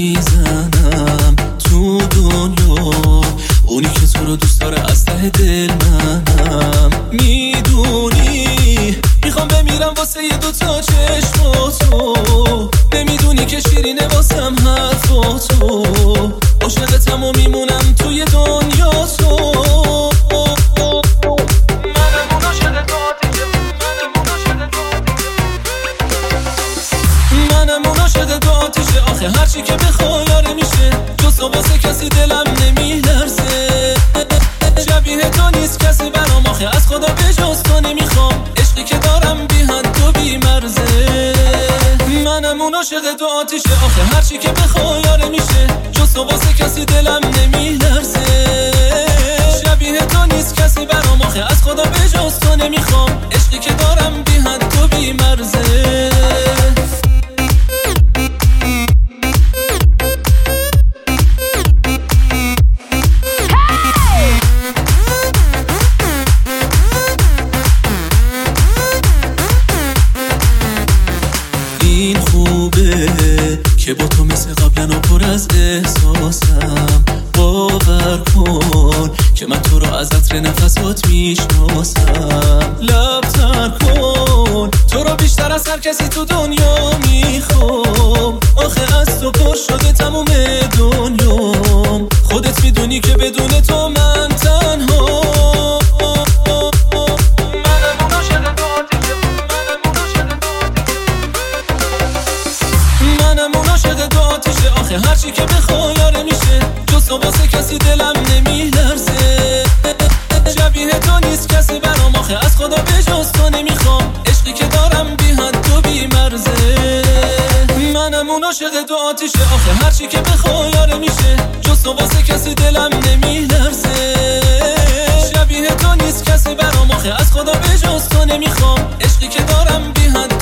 میزنم تو دنیا، اونی که تو رو دوست داره از ته دل منم. میدونی میخوام بمیرم واسه یه دوتا چشماتو، نمیدونی که شیرینه واسم حرفاتو، عاشقتم و میمونم توی دنیا تو. منم اون عاشق دو آتیشه، آخه هرچی که بخوای یاره میشه، جز تو واسه کسی دلم نمیلرزه. شبیه تو نیست کسی برام، آخه از خدا به جز تو نمیخوام، عشقی که دارم بی حد و بی مرزه. منم اون عاشق دو آتیشه، آخه هرچی که بخوای یاره میشه، جز تو واسه کسی دلم نمیلرزه. شبیه تو نیست کسی برام، آخه از خدا به جز تو نمیخوام، عشقی که دارم بی حد و بی مرزه. این خوبه که با تو مثل قبلن و پر از احساسم، باور کن که من تو رو از عطر نفسات میشناسم. لب تر کن تو رو بیشتر از هر کسی تو دنیا میخوام، آخه از تو پر شده تموم دنیام. خودت میدونی که بدون تو من تنها. منم اون عاشق دو آتیشه، آخه هرچی که بخوای یاره میشه، جز تو واسه کسی دلم نمیلرزه. شبیه تو نیست کسی برام، آخه از خدا به جز تو نمیخوام، عشقی که دارم بی حد و بی مرزه. منم اون عاشق دو آتیشه، آخه هرچی که بخوای یاره میشه، جز تو واسه کسی دلم نمیلرزه. شبیه تو نیست کسی برام، آخه از خدا به جز تو نمیخوام، عشقی که دارم بی حد